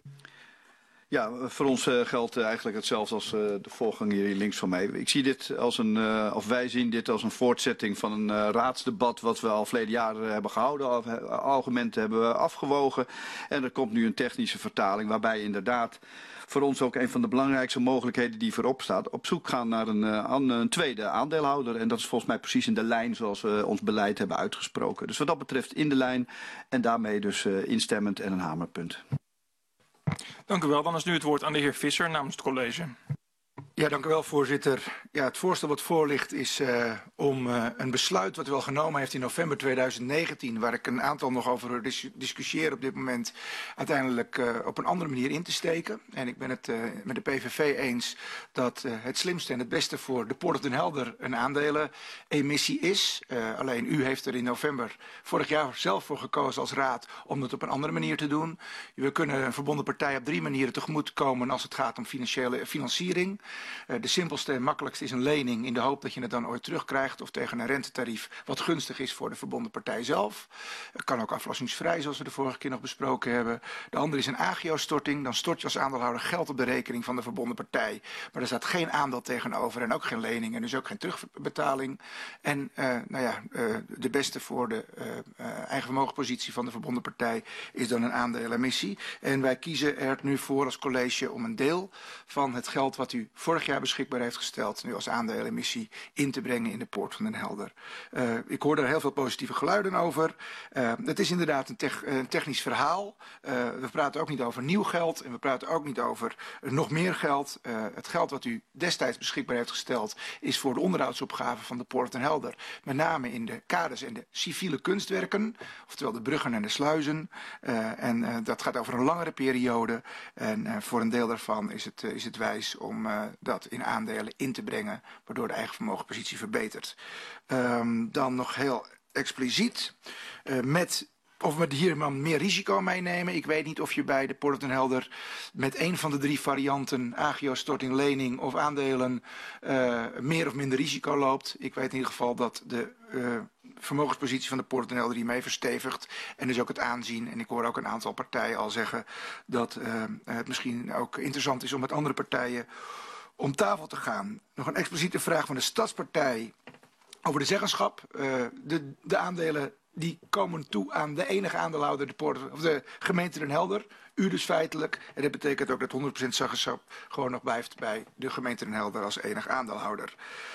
Ja, voor ons geldt eigenlijk hetzelfde als de voorganger hier links van mij. Ik zie dit als wij zien dit als een voortzetting van een raadsdebat wat we al verleden jaren hebben gehouden. Argumenten hebben we afgewogen. En er komt nu een technische vertaling waarbij inderdaad voor ons ook een van de belangrijkste mogelijkheden die voorop staat, op zoek gaan naar een tweede aandeelhouder. En dat is volgens mij precies in de lijn zoals we ons beleid hebben uitgesproken. Dus wat dat betreft in de lijn en daarmee dus instemmend en een hamerpunt. Dank u wel. Dan is nu het woord aan de heer Visser namens het college. Ja, dank u wel, voorzitter. Ja, het voorstel wat voor ligt is om een besluit wat u al genomen heeft in november 2019, waar ik een aantal nog over discussieer op dit moment, uiteindelijk op een andere manier in te steken. En ik ben het met de PVV eens dat het slimste en het beste voor de Port of Den Helder een aandelenemissie is. Alleen u heeft er in november vorig jaar zelf voor gekozen als raad om dat op een andere manier te doen. We kunnen een verbonden partij op 3 manieren tegemoetkomen als het gaat om financiering. De simpelste en makkelijkste is een lening in de hoop dat je het dan ooit terugkrijgt of tegen een rentetarief wat gunstig is voor de verbonden partij zelf. Het kan ook aflossingsvrij zoals we de vorige keer nog besproken hebben. De andere is een AGO-storting. Dan stort je als aandeelhouder geld op de rekening van de verbonden partij. Maar er staat geen aandeel tegenover en ook geen lening en dus ook geen terugbetaling. En de beste voor de eigen vermogenpositie van de verbonden partij is dan een aandelenemissie. En wij kiezen er nu voor als college om een deel van het geld wat u vorig jaar beschikbaar heeft gesteld, nu als aandelenemissie in te brengen in de Port van Den Helder. Ik hoor daar heel veel positieve geluiden over. Het is inderdaad een technisch verhaal. We praten ook niet over nieuw geld en we praten ook niet over nog meer geld. Het geld wat u destijds beschikbaar heeft gesteld is voor de onderhoudsopgave van de Port of Den Helder. Met name in de kades en de civiele kunstwerken, oftewel de bruggen en de sluizen. Dat gaat over een langere periode. En voor een deel daarvan is het wijs om dat in aandelen in te brengen, waardoor de eigen vermogenpositie verbetert. Dan nog heel expliciet of we hier maar meer risico meenemen. Ik weet niet of je bij de Port of Den Helder met een van de 3 varianten, AGO, storting, lening of aandelen, meer of minder risico loopt. Ik weet in ieder geval dat de vermogenspositie van de Port of Den Helder hiermee verstevigt. En dus ook het aanzien. En ik hoor ook een aantal partijen al zeggen dat het misschien ook interessant is om met andere partijen om tafel te gaan. Nog een expliciete vraag van de Stadspartij over de zeggenschap. De aandelen die komen toe aan de enige aandeelhouder, de gemeente Den Helder. U dus feitelijk. En dat betekent ook dat 100% zeggenschap gewoon nog blijft bij de gemeente Den Helder als enige aandeelhouder.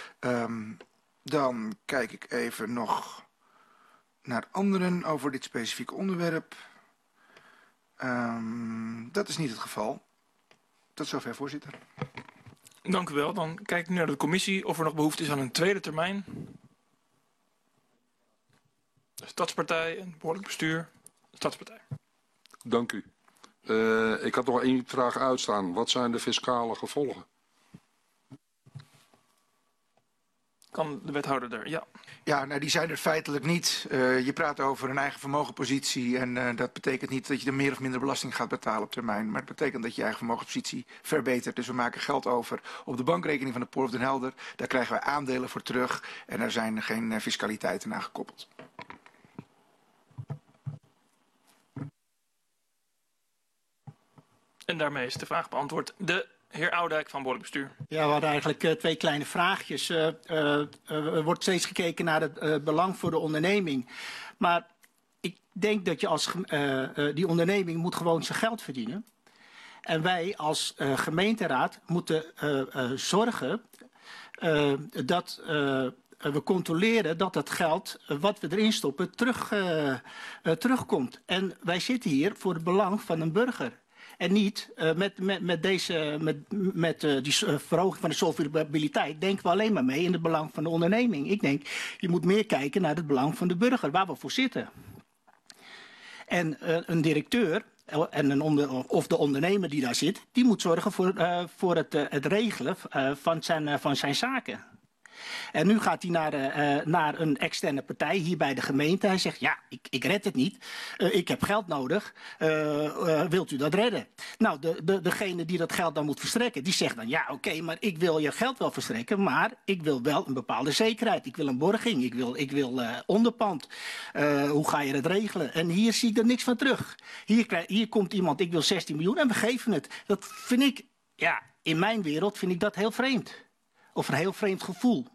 Dan kijk ik even nog naar anderen over dit specifieke onderwerp. Dat is niet het geval. Tot zover, voorzitter. Dank u wel. Dan kijk ik nu naar de commissie of er nog behoefte is aan een tweede termijn. De Stadspartij en behoorlijk bestuur. De Stadspartij. Dank u. Ik had nog één vraag uitstaan. Wat zijn de fiscale gevolgen? Kan de wethouder er? Ja. Ja, nou, die zijn er feitelijk niet. Je praat over een eigen vermogenpositie en dat betekent niet dat je er meer of minder belasting gaat betalen op termijn. Maar het betekent dat je eigen vermogenspositie verbetert. Dus we maken geld over op de bankrekening van de Port of Den Helder. Daar krijgen we aandelen voor terug en daar zijn geen fiscaliteiten aan gekoppeld. En daarmee is de vraag beantwoord. De heer Oudijk van Behoorlijk Bestuur. Ja, we hadden eigenlijk twee kleine vraagjes. Er wordt steeds gekeken naar het belang voor de onderneming. Maar ik denk dat je als die onderneming moet gewoon zijn geld verdienen. En wij als gemeenteraad moeten zorgen dat we controleren dat het geld wat we erin stoppen terugkomt. En wij zitten hier voor het belang van een burger. En niet met die verhoging van de solvabiliteit denken we alleen maar mee in het belang van de onderneming. Ik denk, je moet meer kijken naar het belang van de burger, waar we voor zitten. En een directeur of de ondernemer die daar zit, die moet zorgen voor het regelen van zijn zaken. En nu gaat hij naar een externe partij hier bij de gemeente. Hij zegt, ja, ik red het niet. Ik heb geld nodig. Wilt u dat redden? Nou, degene die dat geld dan moet verstrekken, die zegt dan, ja, oké, maar ik wil je geld wel verstrekken, maar ik wil wel een bepaalde zekerheid. Ik wil een borging. Ik wil onderpand. Hoe ga je dat regelen? En hier zie ik er niks van terug. Hier komt iemand, ik wil 16 miljoen en we geven het. Dat vind ik, ja, in mijn wereld vind ik dat heel vreemd. Of een heel vreemd gevoel.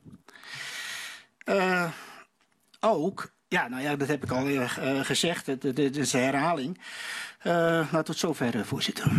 Ook, ja, nou ja, dat heb ik al gezegd, het is een herhaling. Maar tot zover, voorzitter.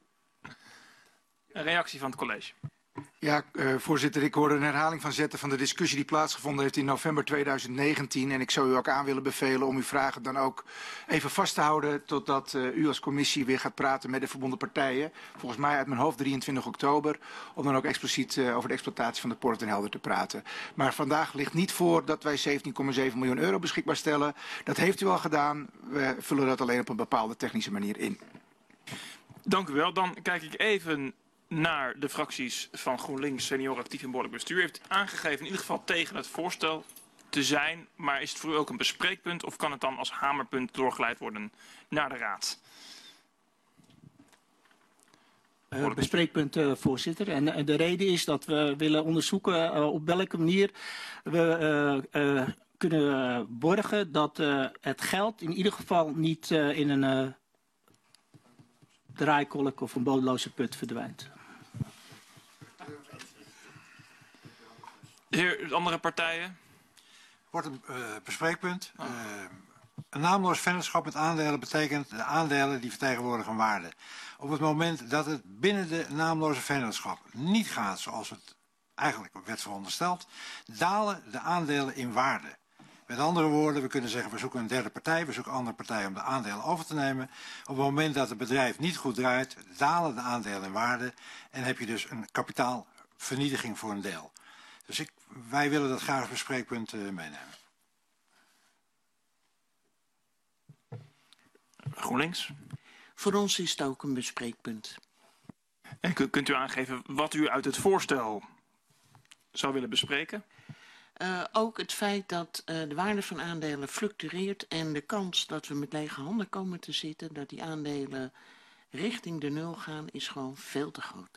Een reactie van het college. Ja, voorzitter, ik hoorde een herhaling van zetten van de discussie die plaatsgevonden heeft in november 2019. En ik zou u ook aan willen bevelen om uw vragen dan ook even vast te houden totdat u als commissie weer gaat praten met de verbonden partijen. Volgens mij uit mijn hoofd 23 oktober, om dan ook expliciet over de exploitatie van de Port of Den Helder te praten. Maar vandaag ligt niet voor dat wij 17,7 miljoen euro beschikbaar stellen. Dat heeft u al gedaan. We vullen dat alleen op een bepaalde technische manier in. Dank u wel. Dan kijk ik even naar de fracties van GroenLinks, Senioren Actief en Behoorlijk Bestuur. Heeft aangegeven in ieder geval tegen het voorstel te zijn. Maar is het voor u ook een bespreekpunt of kan het dan als hamerpunt doorgeleid worden naar de raad? Bespreekpunt, voorzitter. En de reden is dat we willen onderzoeken op welke manier we kunnen borgen dat het geld in ieder geval niet in een draaikolk of een bodemloze put verdwijnt. Heer, andere partijen? Wordt een bespreekpunt. Een naamloos vennootschap met aandelen betekent de aandelen die vertegenwoordigen waarde. Op het moment dat het binnen de naamloze vennootschap niet gaat zoals het eigenlijk werd verondersteld, dalen de aandelen in waarde. Met andere woorden, we kunnen zeggen we zoeken een derde partij, we zoeken andere partijen om de aandelen over te nemen. Op het moment dat het bedrijf niet goed draait, dalen de aandelen in waarde en heb je dus een kapitaalvernietiging voor een deel. Dus wij willen dat graag als bespreekpunt meenemen. GroenLinks? Voor ons is het ook een bespreekpunt. En kunt u aangeven wat u uit het voorstel zou willen bespreken? Ook het feit dat de waarde van aandelen fluctueert en de kans dat we met lege handen komen te zitten, dat die aandelen richting de nul gaan, is gewoon veel te groot.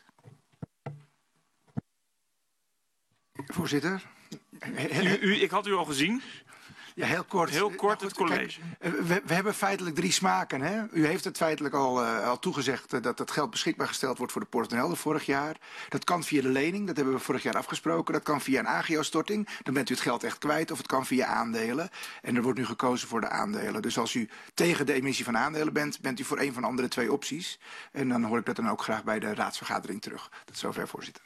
Voorzitter? Ik had u al gezien. Ja, heel kort. Heel kort het Kijk, college. we hebben feitelijk 3 smaken. Hè? U heeft het feitelijk al toegezegd dat het geld beschikbaar gesteld wordt voor de PostNL vorig jaar. Dat kan via de lening, dat hebben we vorig jaar afgesproken. Dat kan via een agio-storting, dan bent u het geld echt kwijt. Of het kan via aandelen. En er wordt nu gekozen voor de aandelen. Dus als u tegen de emissie van aandelen bent, bent u voor een van de andere 2 opties. En dan hoor ik dat dan ook graag bij de raadsvergadering terug. Tot zover, voorzitter.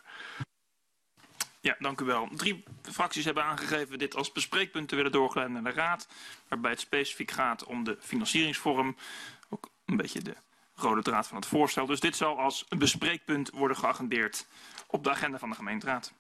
Ja, dank u wel. 3 fracties hebben aangegeven dit als bespreekpunt te willen doorgeleiden naar de Raad. Waarbij het specifiek gaat om de financieringsvorm. Ook een beetje de rode draad van het voorstel. Dus dit zal als een bespreekpunt worden geagendeerd op de agenda van de gemeenteraad.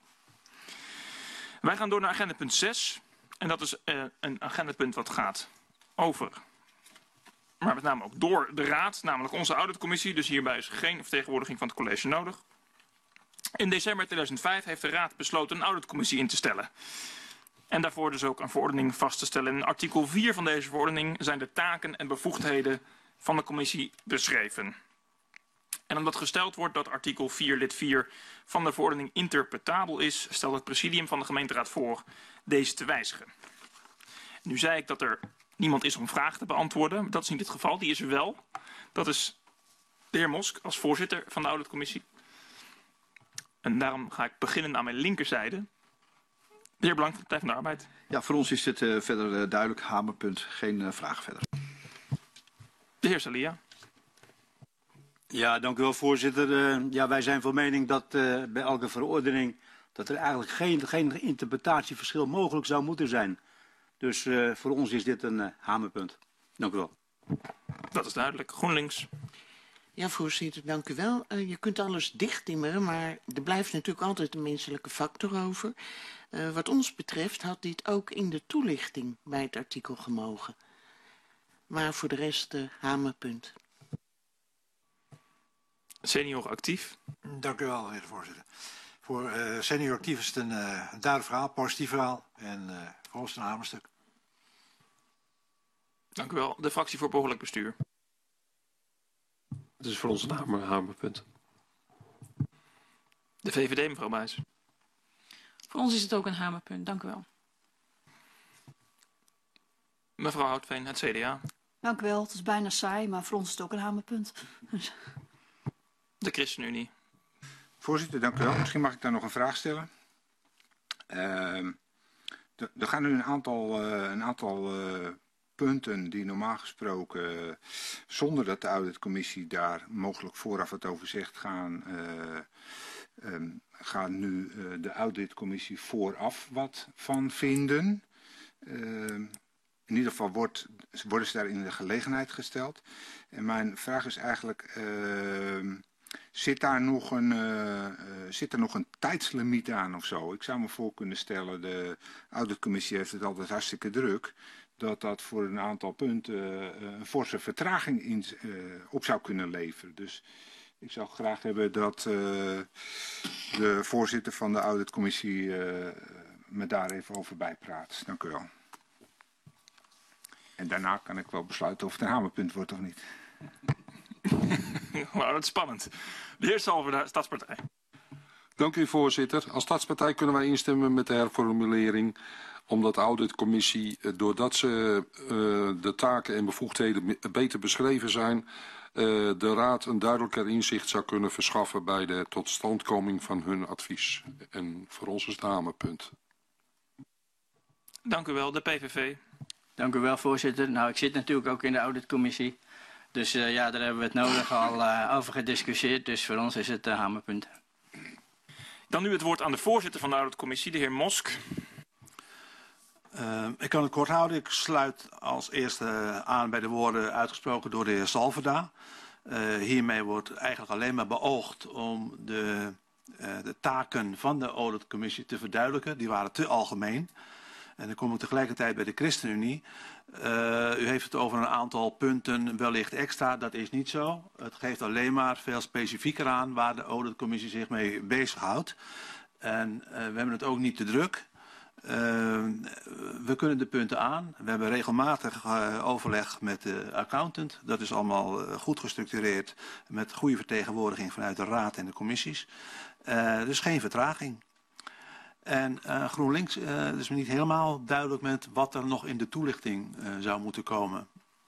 Wij gaan door naar agendapunt 6. En dat is een agendapunt wat gaat over, maar met name ook door de Raad, namelijk onze auditcommissie. Dus hierbij is geen vertegenwoordiging van het college nodig. In december 2005 heeft de Raad besloten een auditcommissie in te stellen. En daarvoor dus ook een verordening vast te stellen. In artikel 4 van deze verordening zijn de taken en bevoegdheden van de commissie beschreven. En omdat gesteld wordt dat artikel 4 lid 4 van de verordening interpretabel is, stelt het presidium van de gemeenteraad voor deze te wijzigen. Nu zei ik dat er niemand is om vragen te beantwoorden. Dat is niet het geval, die is er wel. Dat is de heer Mosk als voorzitter van de auditcommissie. En daarom ga ik beginnen aan mijn linkerzijde. De heer Blank van de Partij van de Arbeid. Ja, voor ons is dit verder duidelijk. Hamerpunt. Geen vragen verder. De heer Salia. Ja, dank u wel, voorzitter. Ja, wij zijn van mening dat bij elke verordening dat er eigenlijk geen interpretatieverschil mogelijk zou moeten zijn. Dus voor ons is dit een hamerpunt. Dank u wel. Dat is duidelijk. GroenLinks. Ja, voorzitter, dank u wel. Je kunt alles dichttimmeren, maar er blijft natuurlijk altijd een menselijke factor over. Wat ons betreft had dit ook in de toelichting bij het artikel gemogen. Maar voor de rest hamerpunt. Senior actief. Dank u wel, heer de voorzitter. Voor senior actief is het een duidelijk verhaal, positief verhaal en voor ons een hamerstuk. Dank u wel. De fractie voor behoorlijk bestuur. Het is voor ons een hamerpunt. De VVD, mevrouw Buijs. Voor ons is het ook een hamerpunt. Dank u wel. Mevrouw Houtveen, het CDA. Dank u wel. Het is bijna saai, maar voor ons is het ook een hamerpunt. De ChristenUnie. Voorzitter, dank u wel. Misschien mag ik daar nog een vraag stellen. Er gaan nu een aantal punten die normaal gesproken, zonder dat de auditcommissie daar mogelijk vooraf het over zegt, gaan nu de auditcommissie vooraf wat van vinden. In ieder geval worden ze daar in de gelegenheid gesteld. En mijn vraag is eigenlijk, zit daar nog een tijdslimiet aan of zo? Ik zou me voor kunnen stellen, de auditcommissie heeft het altijd hartstikke druk, dat voor een aantal punten een forse vertraging op zou kunnen leveren. Dus ik zou graag hebben dat de voorzitter van de auditcommissie me daar even over bijpraat. Dank u wel. En daarna kan ik wel besluiten of het een hamerpunt wordt of niet. Nou, dat is spannend. De heer Salver, de Stadspartij. Dank u, voorzitter. Als Stadspartij kunnen wij instemmen met de herformulering, omdat de auditcommissie, doordat ze de taken en bevoegdheden beter beschreven zijn, de Raad een duidelijker inzicht zou kunnen verschaffen bij de totstandkoming van hun advies. En voor ons is het hamerpunt. Dank u wel, de PVV. Dank u wel, voorzitter. Nou, ik zit natuurlijk ook in de auditcommissie. Dus ja, daar hebben we het nodig al over gediscussieerd. Dus voor ons is het hamerpunt. Dan nu het woord aan de voorzitter van de auditcommissie, de heer Mosk. Ik kan het kort houden. Ik sluit als eerste aan bij de woorden uitgesproken door de heer Salverda. Hiermee wordt eigenlijk alleen maar beoogd om de taken van de auditcommissie te verduidelijken. Die waren te algemeen. En dan kom ik tegelijkertijd bij de ChristenUnie. U heeft het over een aantal punten wellicht extra. Dat is niet zo. Het geeft alleen maar veel specifieker aan waar de auditcommissie zich mee bezighoudt. En we hebben het ook niet te druk. We kunnen de punten aan. We hebben regelmatig overleg met de accountant. Dat is allemaal goed gestructureerd met goede vertegenwoordiging vanuit de raad en de commissies. Dus geen vertraging. En GroenLinks is me niet helemaal duidelijk met wat er nog in de toelichting zou moeten komen.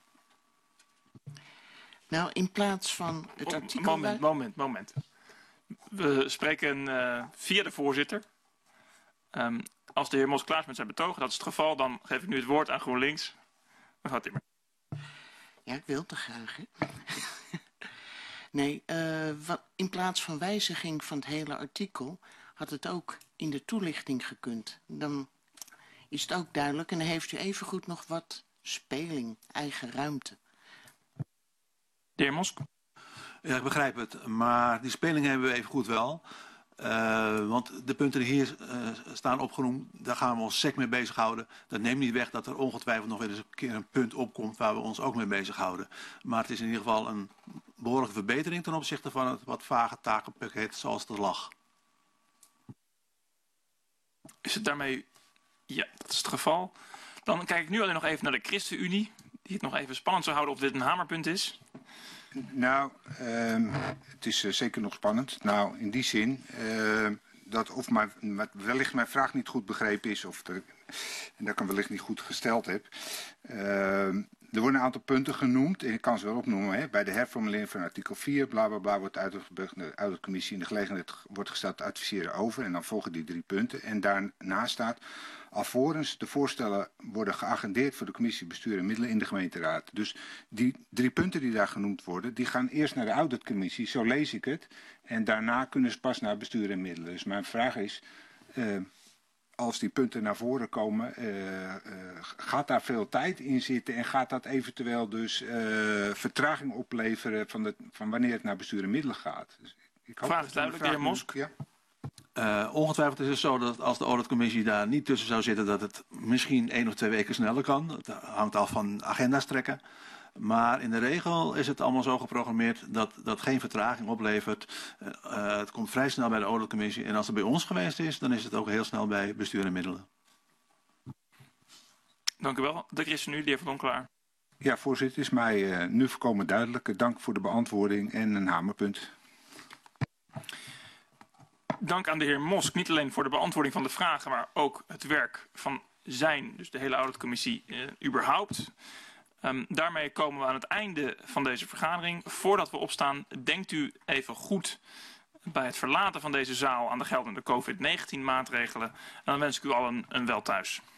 Nou, in plaats van het artikel... Moment. We spreken via de voorzitter. Als de heer Mos klaar is met zijn betoog, dat is het geval, dan geef ik nu het woord aan GroenLinks. Mevrouw Timmer. Ja, ik wil te graag, hè? Nee, in plaats van wijziging van het hele artikel had het ook in de toelichting gekund. Dan is het ook duidelijk en dan heeft u evengoed nog wat speling, eigen ruimte. De heer Mosk. Ja, ik begrijp het, maar die speling hebben we evengoed wel. Want de punten die hier staan opgenoemd, daar gaan we ons sec mee bezighouden. Dat neemt niet weg dat er ongetwijfeld nog weer eens een keer een punt opkomt waar we ons ook mee bezighouden. Maar het is in ieder geval een behoorlijke verbetering ten opzichte van het wat vage takenpakket zoals het er lag. Is het daarmee... Ja, dat is het geval. Dan kijk ik nu alleen nog even naar de ChristenUnie, die het nog even spannend zou houden of dit een hamerpunt is. Nou, het is zeker nog spannend. Nou, in die zin dat of wellicht mijn vraag niet goed begrepen is, en dat ik hem wellicht niet goed gesteld heb. Er worden een aantal punten genoemd, en ik kan ze wel opnoemen. Hè. Bij de herformulering van artikel 4, blablabla, wordt uit de commissie in de gelegenheid wordt gesteld te adviseren over. En dan volgen die 3 punten. En daarna staat, alvorens de voorstellen worden geagendeerd voor de commissie bestuur en middelen in de gemeenteraad. Dus die 3 punten die daar genoemd worden, die gaan eerst naar de auditcommissie, zo lees ik het. En daarna kunnen ze pas naar bestuur en middelen. Dus mijn vraag is, als die punten naar voren komen, gaat daar veel tijd in zitten en gaat dat eventueel dus vertraging opleveren van wanneer het naar bestuur en middelen gaat? Dus vraag is duidelijk, de heer Mosk. Ja. Ongetwijfeld is het zo dat als de auditcommissie daar niet tussen zou zitten, dat het misschien 1 of 2 weken sneller kan. Het hangt af van agenda's trekken. Maar in de regel is het allemaal zo geprogrammeerd dat dat geen vertraging oplevert. Het komt vrij snel bij de auditcommissie. En als het bij ons geweest is, dan is het ook heel snel bij bestuur en middelen. Dank u wel. De ChristenUnie, de heer Van Donklaar. Ja, voorzitter, is mij nu volkomen duidelijk. Dank voor de beantwoording en een hamerpunt. Dank aan de heer Mosk, niet alleen voor de beantwoording van de vragen, maar ook het werk van dus de hele auditcommissie überhaupt. Daarmee komen we aan het einde van deze vergadering. Voordat we opstaan, denkt u even goed bij het verlaten van deze zaal aan de geldende COVID-19 maatregelen. En dan wens ik u allen een wel thuis.